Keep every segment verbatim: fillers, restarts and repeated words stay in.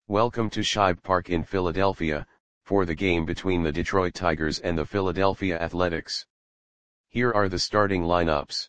Welcome to Shibe Park in Philadelphia, for the game between the Detroit Tigers and the Philadelphia Athletics. Here are the starting lineups.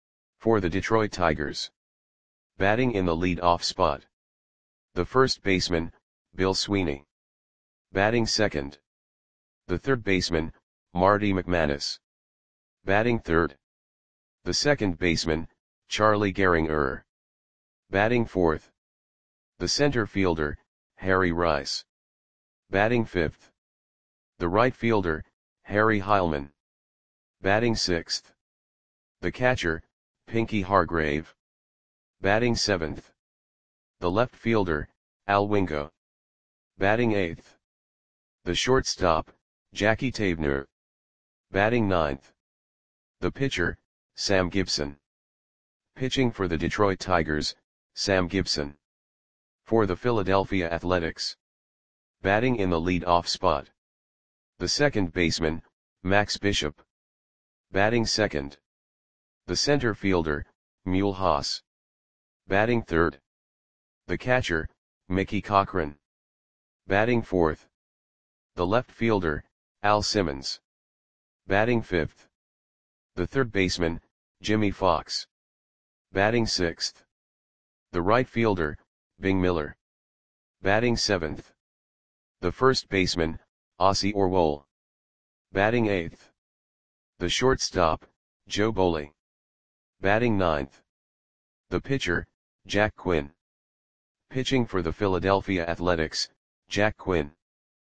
For the Detroit Tigers. Batting in the lead-off spot. The first baseman, Bill Sweeney. Batting second. The third baseman, Marty McManus. Batting third. The second baseman, Charlie Gehringer. Batting fourth. The center fielder, Harry Rice. Batting fifth. The right fielder, Harry Heilmann. Batting sixth. The catcher, Pinky Hargrave. Batting seventh. The left fielder, Al Wingo. Batting eighth. The shortstop, Jackie Taebner. Batting ninth. The pitcher, Sam Gibson. Pitching for the Detroit Tigers, Sam Gibson. For the Philadelphia Athletics. Batting in the lead-off spot. The second baseman, Max Bishop. Batting second. The center fielder, Mule Haas. Batting third. The catcher, Mickey Cochrane. Batting fourth. The left fielder, Al Simmons. Batting fifth. The third baseman, Jimmy Fox. Batting sixth. The right fielder, Bing Miller. Batting seventh. The first baseman, Ossie Orwell. Batting eighth. The shortstop, Joe Boley. Batting ninth. The pitcher, Jack Quinn. Pitching for the Philadelphia Athletics, Jack Quinn.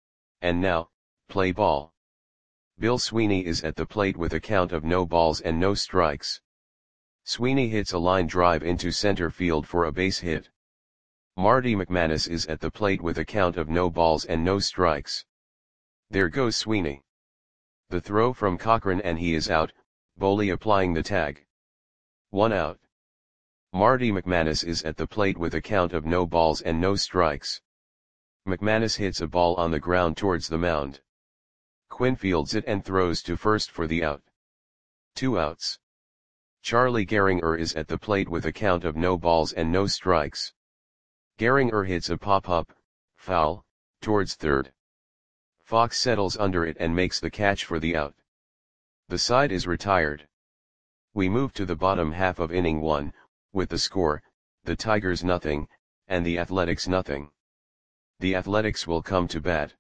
And now, play ball. Bill Sweeney is at the plate with a count of no balls and no strikes. Sweeney hits a line drive into center field for a base hit. Marty McManus is at the plate with a count of no balls and no strikes. There goes Sweeney. The throw from Cochrane and he is out, Boley applying the tag. One out. Marty McManus is at the plate with a count of no balls and no strikes. McManus hits a ball on the ground towards the mound. Quinn fields it and throws to first for the out. Two outs. Charlie Gehringer is at the plate with a count of no balls and no strikes. Gehringer hits a pop-up, foul, towards third. Fox settles under it and makes the catch for the out. The side is retired. We move to the bottom half of inning one, with the score, the Tigers nothing, and the Athletics nothing. The Athletics will come to bat.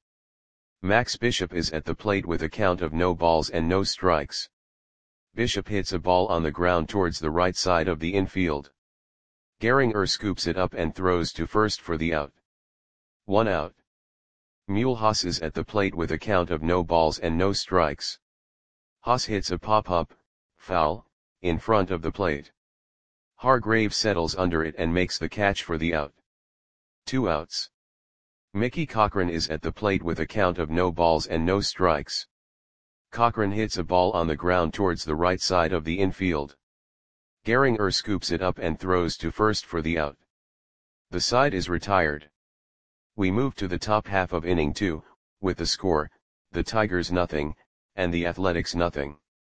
Max Bishop is at the plate with a count of no balls and no strikes. Bishop hits a ball on the ground towards the right side of the infield. Gehringer scoops it up and throws to first for the out. One out. Mule Haas is at the plate with a count of no balls and no strikes. Haas hits a pop-up, foul, in front of the plate. Hargrave settles under it and makes the catch for the out. Two outs. Mickey Cochrane is at the plate with a count of no balls and no strikes. Cochrane hits a ball on the ground towards the right side of the infield. Gehringer scoops it up and throws to first for the out. The side is retired. We move to the top half of inning two, with the score, the Tigers nothing, and the Athletics nothing.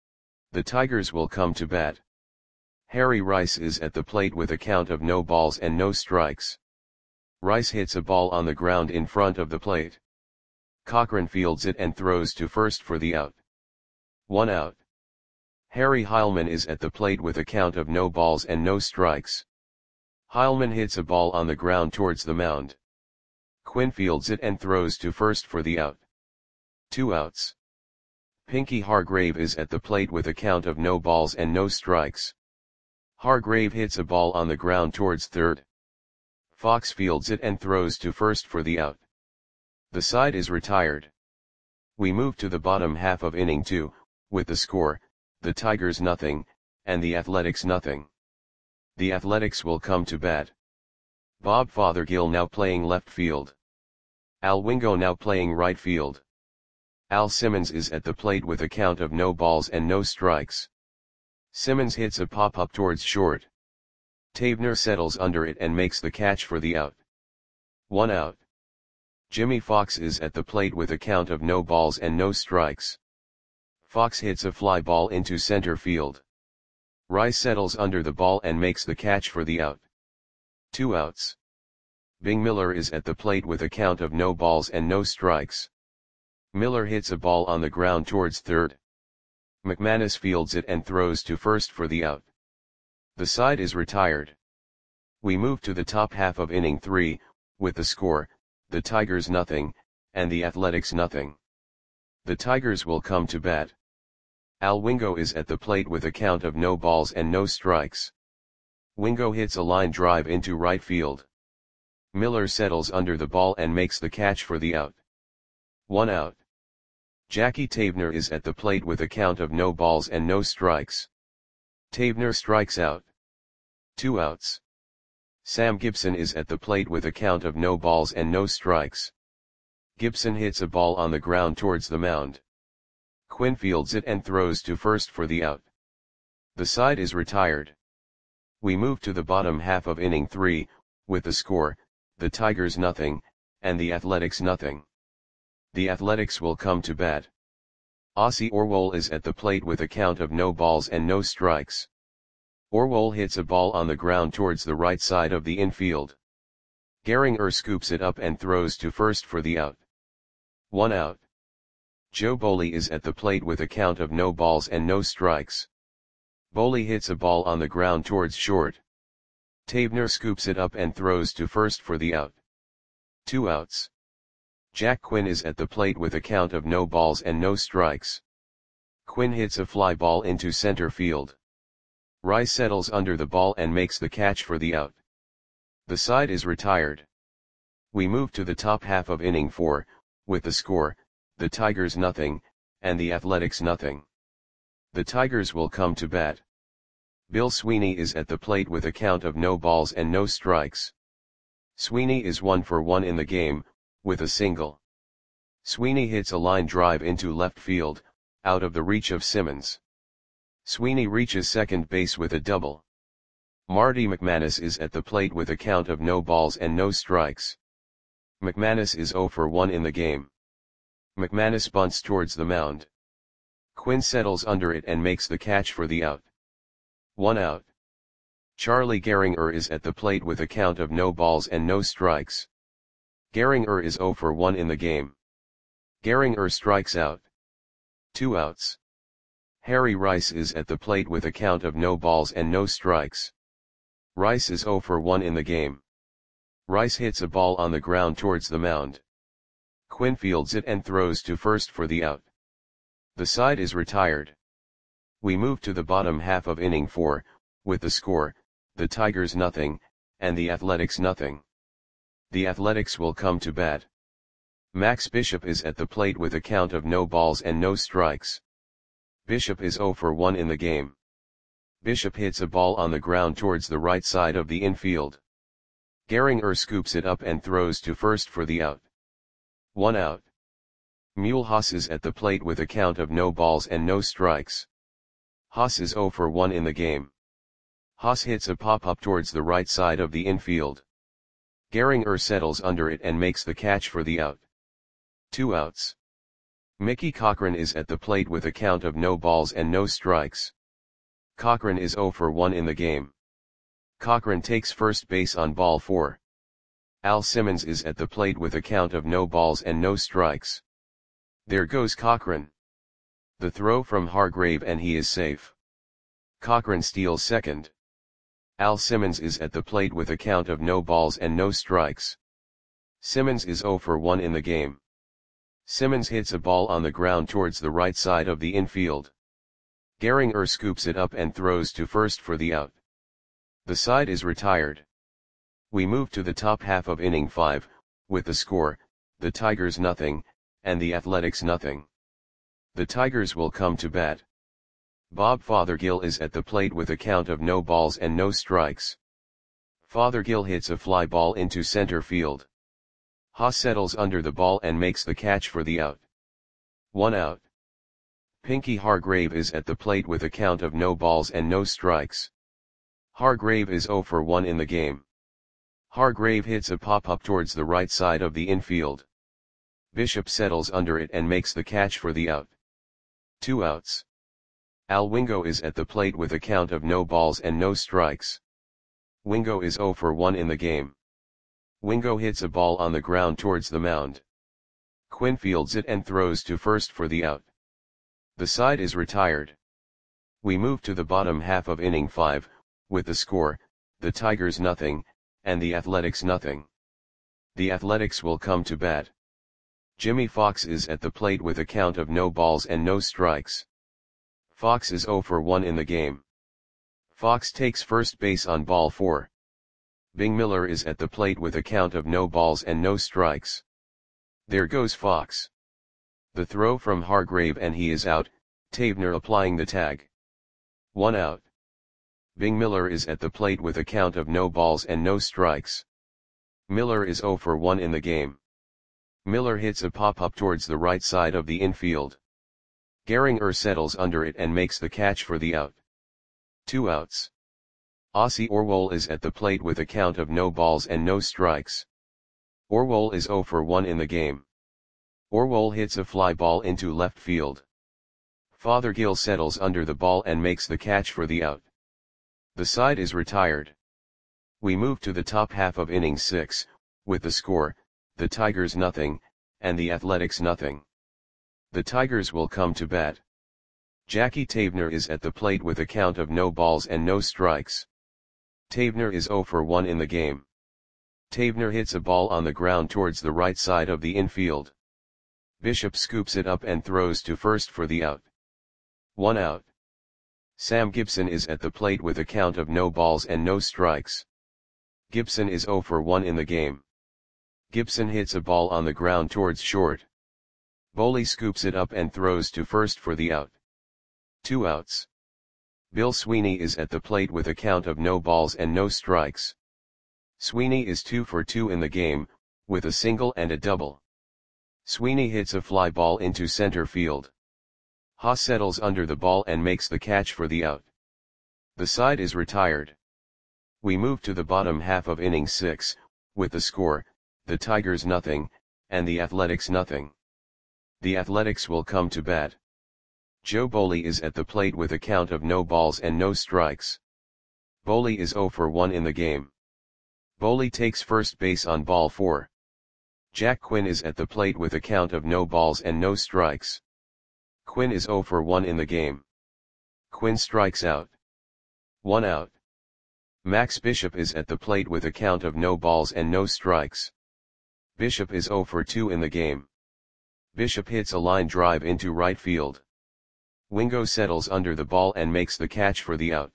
The Tigers will come to bat. Harry Rice is at the plate with a count of no balls and no strikes. Rice hits a ball on the ground in front of the plate. Cochrane fields it and throws to first for the out. One out. Harry Heilmann is at the plate with a count of no balls and no strikes. Heilmann hits a ball on the ground towards the mound. Quinn fields it and throws to first for the out. Two outs. Pinky Hargrave is at the plate with a count of no balls and no strikes. Hargrave hits a ball on the ground towards third. Fox fields it and throws to first for the out. The side is retired. We move to the bottom half of inning two, with the score, the Tigers nothing, and the Athletics nothing. The Athletics will come to bat. Bob Fothergill now playing left field. Al Wingo now playing right field. Al Simmons is at the plate with a count of no balls and no strikes. Simmons hits a pop-up towards short. Taebner settles under it and makes the catch for the out. One out. Jimmy Fox is at the plate with a count of no balls and no strikes. Fox hits a fly ball into center field. Rice settles under the ball and makes the catch for the out. Two outs. Bing Miller is at the plate with a count of no balls and no strikes. Miller hits a ball on the ground towards third. McManus fields it and throws to first for the out. The side is retired. We move to the top half of inning three, with the score, the Tigers nothing, and the Athletics nothing. The Tigers will come to bat. Al Wingo is at the plate with a count of no balls and no strikes. Wingo hits a line drive into right field. Miller settles under the ball and makes the catch for the out. One out. Jackie Tavener is at the plate with a count of no balls and no strikes. Tavener strikes out. Two outs. Sam Gibson is at the plate with a count of no balls and no strikes. Gibson hits a ball on the ground towards the mound. Quinn fields it and throws to first for the out. The side is retired. We move to the bottom half of inning three, with the score, the Tigers nothing, and the Athletics nothing. The Athletics will come to bat. Ossie Orwell is at the plate with a count of no balls and no strikes. Orwell hits a ball on the ground towards the right side of the infield. Gehringer scoops it up and throws to first for the out. One out. Joe Boley is at the plate with a count of no balls and no strikes. Boley hits a ball on the ground towards short. Tavener scoops it up and throws to first for the out. Two outs. Jack Quinn is at the plate with a count of no balls and no strikes. Quinn hits a fly ball into center field. Rice settles under the ball and makes the catch for the out. The side is retired. We move to the top half of inning four, with the score, the Tigers nothing, and the Athletics nothing. The Tigers will come to bat. Bill Sweeney is at the plate with a count of no balls and no strikes. Sweeney is one for one in the game, with a single. Sweeney hits a line drive into left field, out of the reach of Simmons. Sweeney reaches second base with a double. Marty McManus is at the plate with a count of no balls and no strikes. McManus is zero for one in the game. McManus bunts towards the mound. Quinn settles under it and makes the catch for the out. One out. Charlie Gehringer is at the plate with a count of no balls and no strikes. Gehringer is zero for one in the game. Gehringer strikes out. Two outs. Harry Rice is at the plate with a count of no balls and no strikes. Rice is zero for one in the game. Rice hits a ball on the ground towards the mound. Quinn fields it and throws to first for the out. The side is retired. We move to the bottom half of inning four, with the score, the Tigers nothing, and the Athletics nothing. The Athletics will come to bat. Max Bishop is at the plate with a count of no balls and no strikes. Bishop is zero for one in the game. Bishop hits a ball on the ground towards the right side of the infield. Gehringer scoops it up and throws to first for the out. One out. Mule Haas is at the plate with a count of no balls and no strikes. Haas is zero for one in the game. Haas hits a pop-up towards the right side of the infield. Gehringer settles under it and makes the catch for the out. Two outs. Mickey Cochran is at the plate with a count of no balls and no strikes. Cochran is zero for one in the game. Cochran takes first base on ball four. Al Simmons is at the plate with a count of no balls and no strikes. There goes Cochran. The throw from Hargrave and he is safe. Cochran steals second. Al Simmons is at the plate with a count of no balls and no strikes. Simmons is zero for one in the game. Simmons hits a ball on the ground towards the right side of the infield. Gehringer scoops it up and throws to first for the out. The side is retired. We move to the top half of inning five, with the score, the Tigers nothing, and the Athletics nothing. The Tigers will come to bat. Bob Fothergill is at the plate with a count of no balls and no strikes. Fothergill hits a fly ball into center field. Haas settles under the ball and makes the catch for the out. One out. Pinky Hargrave is at the plate with a count of no balls and no strikes. Hargrave is zero for one in the game. Hargrave hits a pop-up towards the right side of the infield. Bishop settles under it and makes the catch for the out. Two outs. Al Wingo is at the plate with a count of no balls and no strikes. Wingo is zero for one in the game. Wingo hits a ball on the ground towards the mound. Quinn fields it and throws to first for the out. The side is retired. We move to the bottom half of inning five, with the score, the Tigers nothing, and the Athletics nothing. The Athletics will come to bat. Jimmy Fox is at the plate with a count of no balls and no strikes. Fox is oh for one in the game. Fox takes first base on ball four. Bing Miller is at the plate with a count of no balls and no strikes. There goes Fox. The throw from Hargrave and he is out, Tavener applying the tag. One out. Bing Miller is at the plate with a count of no balls and no strikes. Miller is oh for one in the game. Miller hits a pop-up towards the right side of the infield. Gehringer settles under it and makes the catch for the out. Two outs. Ossie Orwell is at the plate with a count of no balls and no strikes. Orwell is oh for one in the game. Orwell hits a fly ball into left field. Fothergill settles under the ball and makes the catch for the out. The side is retired. We move to the top half of inning six, with the score, the Tigers nothing, and the Athletics nothing. The Tigers will come to bat. Jackie Tavener is at the plate with a count of no balls and no strikes. Tavener is oh for one in the game. Tavener hits a ball on the ground towards the right side of the infield. Bishop scoops it up and throws to first for the out. One out. Sam Gibson is at the plate with a count of no balls and no strikes. Gibson is oh for one in the game. Gibson hits a ball on the ground towards short. Boley scoops it up and throws to first for the out. Two outs. Bill Sweeney is at the plate with a count of no balls and no strikes. Sweeney is two for two in the game, with a single and a double. Sweeney hits a fly ball into center field. Haas settles under the ball and makes the catch for the out. The side is retired. We move to the bottom half of inning six, with the score, the Tigers nothing, and the Athletics nothing. The Athletics will come to bat. Joe Boley is at the plate with a count of no balls and no strikes. Boley is oh for one in the game. Boley takes first base on ball four. Jack Quinn is at the plate with a count of no balls and no strikes. Quinn is oh for one in the game. Quinn strikes out. One out. Max Bishop is at the plate with a count of no balls and no strikes. Bishop is oh for two in the game. Bishop hits a line drive into right field. Wingo settles under the ball and makes the catch for the out.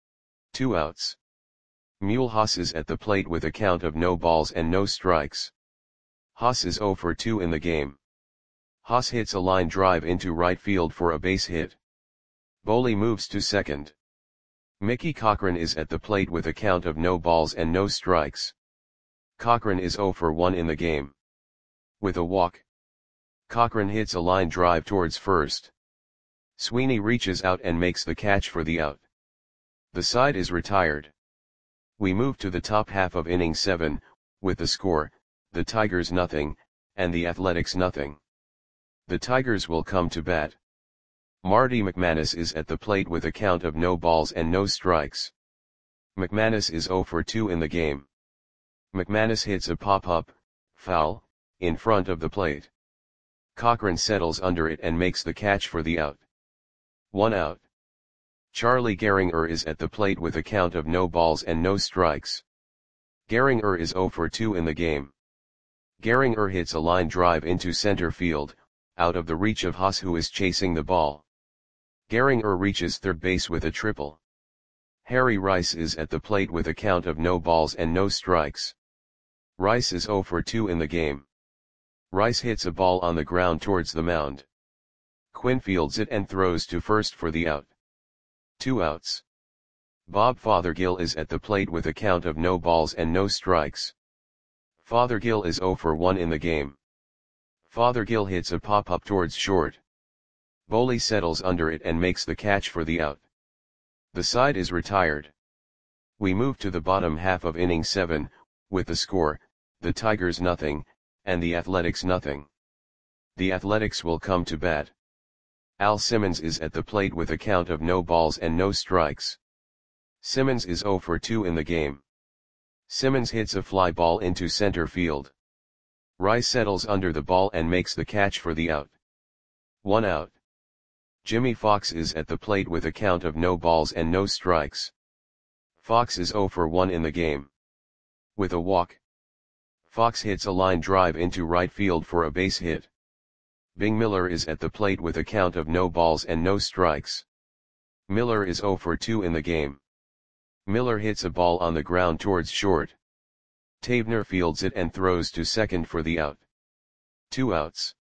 Two outs. Mule Haas is at the plate with a count of no balls and no strikes. Haas is oh for two in the game. Haas hits a line drive into right field for a base hit. Boley moves to second. Mickey Cochran is at the plate with a count of no balls and no strikes. Cochran is oh for one in the game. With a walk. Cochran hits a line drive towards first. Sweeney reaches out and makes the catch for the out. The side is retired. We move to the top half of inning seven, with the score, the Tigers nothing, and the Athletics nothing. The Tigers will come to bat. Marty McManus is at the plate with a count of no balls and no strikes. McManus is oh for two in the game. McManus hits a pop-up, foul, in front of the plate. Cochran settles under it and makes the catch for the out. One out. Charlie Gehringer is at the plate with a count of no balls and no strikes. Gehringer is oh for two in the game. Gehringer hits a line drive into center field, out of the reach of Haas, who is chasing the ball. Gehringer reaches third base with a triple. Harry Rice is at the plate with a count of no balls and no strikes. Rice is oh for two in the game. Rice hits a ball on the ground towards the mound. Quinn fields it and throws to first for the out. Two outs. Bob Fothergill is at the plate with a count of no balls and no strikes. Fothergill is oh for one in the game. Fothergill hits a pop-up towards short. Boley settles under it and makes the catch for the out. The side is retired. We move to the bottom half of inning seven, with the score, the Tigers nothing, and the Athletics nothing. The Athletics will come to bat. Al Simmons is at the plate with a count of no balls and no strikes. Simmons is oh for two in the game. Simmons hits a fly ball into center field. Rice settles under the ball and makes the catch for the out. One out. Jimmy Fox is at the plate with a count of no balls and no strikes. Fox is zero for one in the game. With a walk, Fox hits a line drive into right field for a base hit. Bing Miller is at the plate with a count of no balls and no strikes. Miller is zero for two in the game. Miller hits a ball on the ground towards short. Tavener fields it and throws to second for the out. Two outs.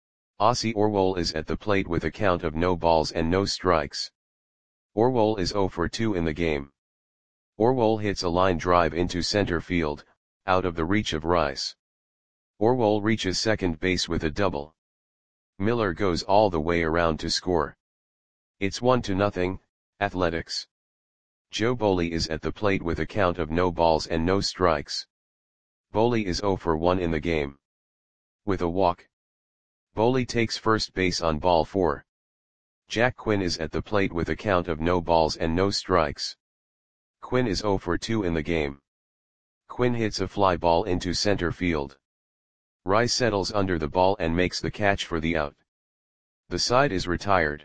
Ossie Orwell is at the plate with a count of no balls and no strikes. Orwell is zero for two in the game. Orwell hits a line drive into center field, out of the reach of Rice. Orwell reaches second base with a double. Miller goes all the way around to score. It's one to nothing, Athletics. Joe Boley is at the plate with a count of no balls and no strikes. Boley is zero for one in the game. With a walk, Boley takes first base on ball four. Jack Quinn is at the plate with a count of no balls and no strikes. Quinn is zero for two in the game. Quinn hits a fly ball into center field. Rice settles under the ball and makes the catch for the out. The side is retired.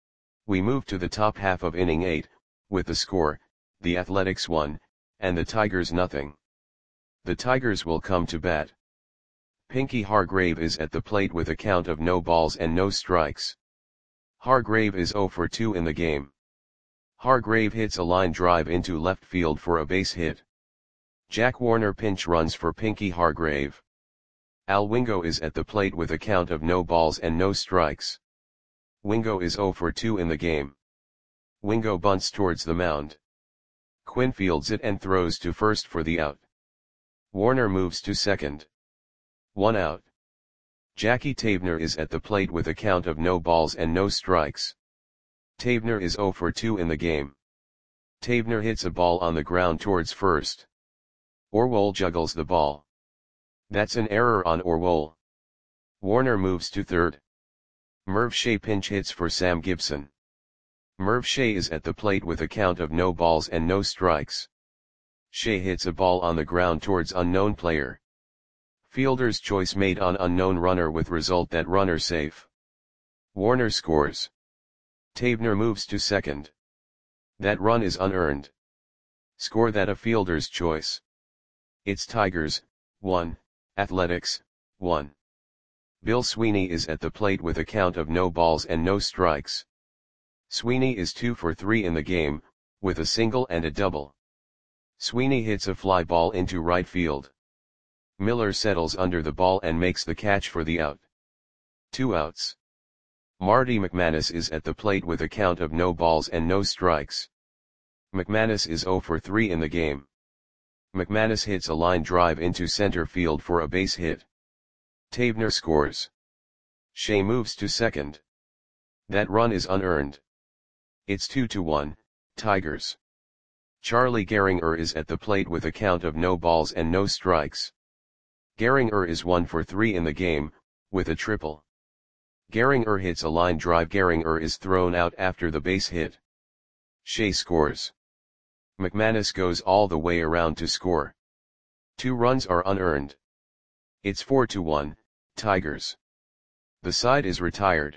We move to the top half of inning eight, with the score, the Athletics one, and the Tigers nothing. The Tigers will come to bat. Pinky Hargrave is at the plate with a count of no balls and no strikes. Hargrave is zero for two in the game. Hargrave hits a line drive into left field for a base hit. Jack Warner pinch runs for Pinky Hargrave. Al Wingo is at the plate with a count of no balls and no strikes. Wingo is zero for two in the game. Wingo bunts towards the mound. Quinn fields it and throws to first for the out. Warner moves to second. One out. Jackie Tavener is at the plate with a count of no balls and no strikes. Tavener is zero for two in the game. Tavener hits a ball on the ground towards first. Orwell juggles the ball. That's an error on Orwell. Warner moves to third. Merv Shea pinch hits for Sam Gibson. Merv Shea is at the plate with a count of no balls and no strikes. Shea hits a ball on the ground towards unknown player. Fielder's choice made on unknown runner with result that runner safe. Warner scores. Tavener moves to second. That run is unearned. Score that a fielder's choice. It's Tigers, one, Athletics, one. Bill Sweeney is at the plate with a count of no balls and no strikes. Sweeney is two for three in the game, with a single and a double. Sweeney hits a fly ball into right field. Miller settles under the ball and makes the catch for the out. Two outs. Marty McManus is at the plate with a count of no balls and no strikes. McManus is zero for three in the game. McManus hits a line drive into center field for a base hit. Tavener scores. Shea moves to second. That run is unearned. It's two to one, Tigers. Charlie Gehringer is at the plate with a count of no balls and no strikes. Gehringer is one for three in the game, with a triple. Gehringer hits a line drive. Gehringer is thrown out after the base hit. Shea scores. McManus goes all the way around to score. Two runs are unearned. It's four to one, Tigers. The side is retired.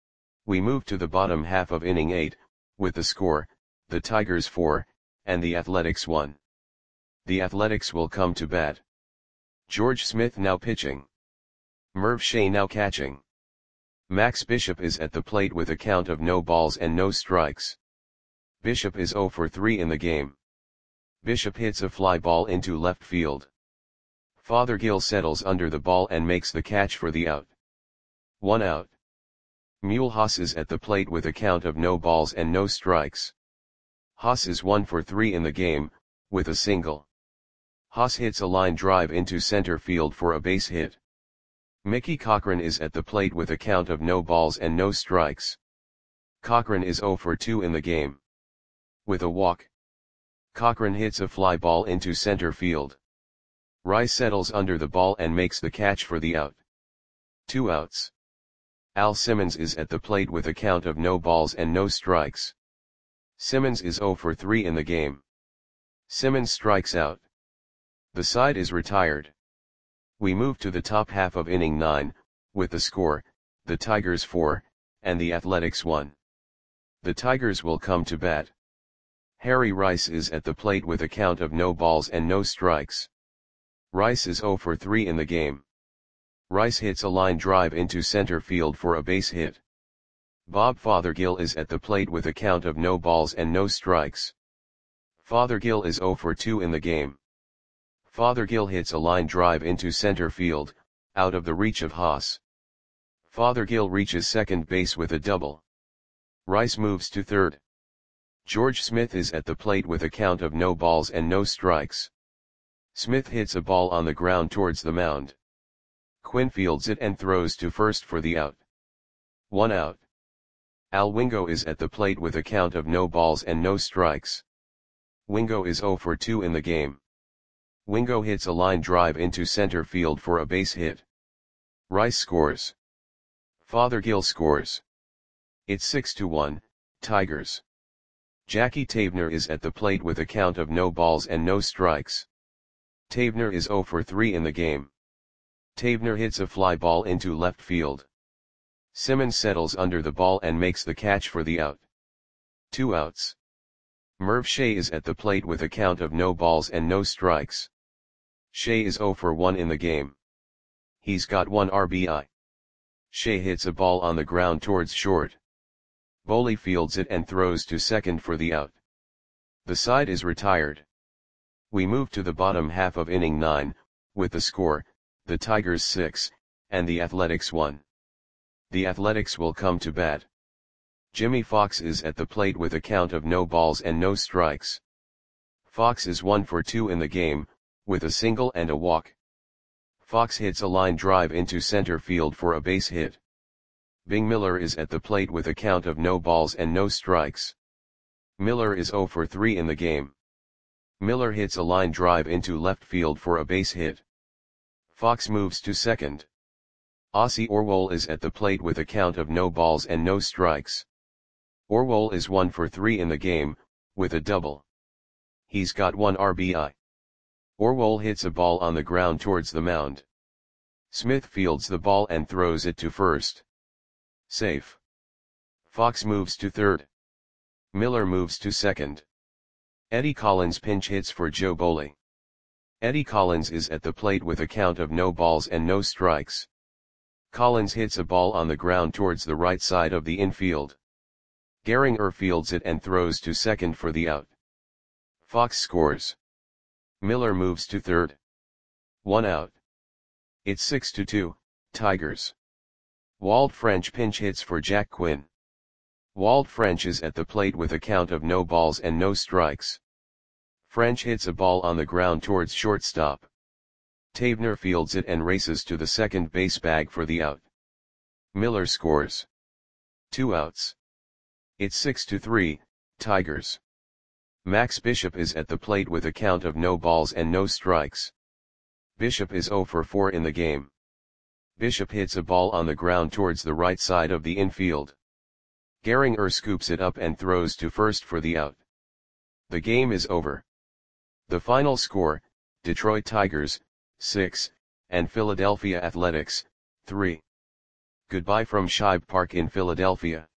We move to the bottom half of inning eight, with the score, the Tigers four, and the Athletics one. The Athletics will come to bat. George Smith now pitching. Merv Shea now catching. Max Bishop is at the plate with a count of no balls and no strikes. Bishop is zero for three in the game. Bishop hits a fly ball into left field. Fothergill settles under the ball and makes the catch for the out. One out. Mulhouse is at the plate with a count of no balls and no strikes. Haas is one for three in the game, with a single. Haas hits a line drive into center field for a base hit. Mickey Cochrane is at the plate with a count of no balls and no strikes. Cochrane is zero for two in the game. With a walk, Cochrane hits a fly ball into center field. Rice settles under the ball and makes the catch for the out. Two outs. Al Simmons is at the plate with a count of no balls and no strikes. Simmons is zero for three in the game. Simmons strikes out. The side is retired. We move to the top half of inning nine, with the score, the Tigers four, and the Athletics one. The Tigers will come to bat. Harry Rice is at the plate with a count of no balls and no strikes. Rice is zero for three in the game. Rice hits a line drive into center field for a base hit. Bob Fothergill is at the plate with a count of no balls and no strikes. Fothergill is zero for two in the game. Fothergill hits a line drive into center field, out of the reach of Haas. Fothergill reaches second base with a double. Rice moves to third. George Smith is at the plate with a count of no balls and no strikes. Smith hits a ball on the ground towards the mound. Quinn fields it and throws to first for the out. One out. Al Wingo is at the plate with a count of no balls and no strikes. Wingo is zero for two in the game. Wingo hits a line drive into center field for a base hit. Rice scores. Fothergill scores. It's six to one, Tigers. Jackie Tavener is at the plate with a count of no balls and no strikes. Tavener is zero for three in the game. Tavener hits a fly ball into left field. Simmons settles under the ball and makes the catch for the out. Two outs. Merv Shea is at the plate with a count of no balls and no strikes. Shea is zero for one in the game. He's got one R B I. Shea hits a ball on the ground towards short. Boley fields it and throws to second for the out. The side is retired. We move to the bottom half of inning nine, with the score, the Tigers six, and the Athletics one. The Athletics will come to bat. Jimmy Fox is at the plate with a count of no balls and no strikes. Fox is one for two in the game, with a single and a walk. Fox hits a line drive into center field for a base hit. Bing Miller is at the plate with a count of no balls and no strikes. Miller is zero for three in the game. Miller hits a line drive into left field for a base hit. Fox moves to second. Ossie Orwell is at the plate with a count of no balls and no strikes. Orwell is one for three in the game, with a double. He's got one R B I. Orwell hits a ball on the ground towards the mound. Smith fields the ball and throws it to first. Safe. Fox moves to third. Miller moves to second. Eddie Collins pinch hits for Joe Boley. Eddie Collins is at the plate with a count of no balls and no strikes. Collins hits a ball on the ground towards the right side of the infield. Gehringer fields it and throws to second for the out. Fox scores. Miller moves to third. One out. It's six to two, Tigers. Walt French pinch hits for Jack Quinn. Walt French is at the plate with a count of no balls and no strikes. French hits a ball on the ground towards shortstop. Tavener fields it and races to the second base bag for the out. Miller scores. Two outs. It's six to three, Tigers. Max Bishop is at the plate with a count of no balls and no strikes. Bishop is zero for four in the game. Bishop hits a ball on the ground towards the right side of the infield. Gehringer scoops it up and throws to first for the out. The game is over. The final score, Detroit Tigers, six, and Philadelphia Athletics, three. Goodbye from Shibe Park in Philadelphia.